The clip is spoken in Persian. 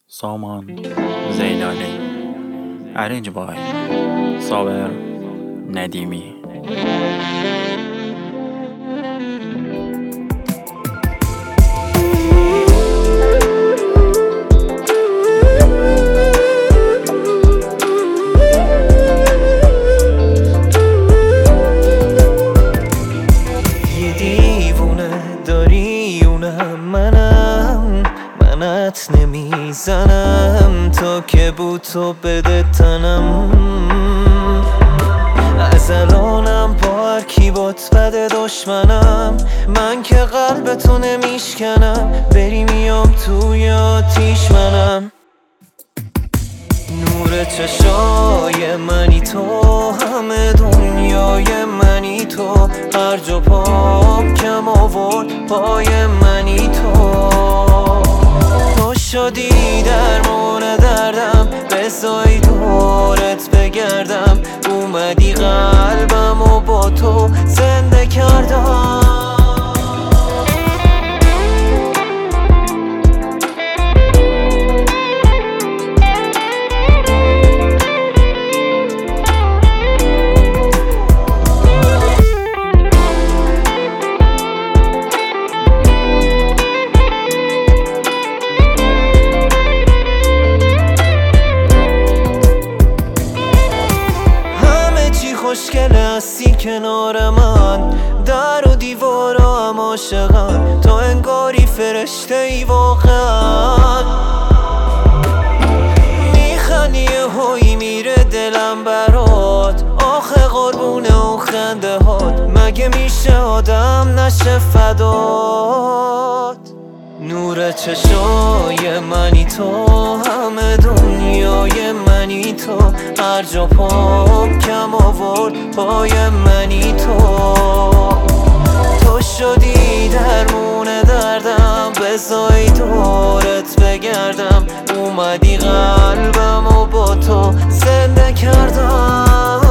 سامان زیلالی. Arrange by صابر ندیمی. یه دیوونه داری اونم منت نمیزنم تا که بود تو بده تنم. از الانم با هر کی بات بده دشمنم، من که قلب تو نمیشکنم، بری میام توی آتیش منم. نور چشای منی تو، همه دنیای منی تو، هر جا پام کم آورد پای منی تو. تو شدی درمان دردم، بزای دورت بگردم، اومدی قلبم و با تو زنده کردم. خوشگل هستی کنار من، در و دیوارا هم عاشقن، تو انگاری فرشته ای واقعا. میخندی هوی میره دلم برات، آخه قربونه و خنده هات، مگه میشه آدم نشه فدات. نور چشای منی تو، همه دنیای منی تو، هر جا پام کم آورد پای منی تو. تو شدی درمون دردم، بزای دورت بگردم، اومدی قلبم و با تو زنده کردم.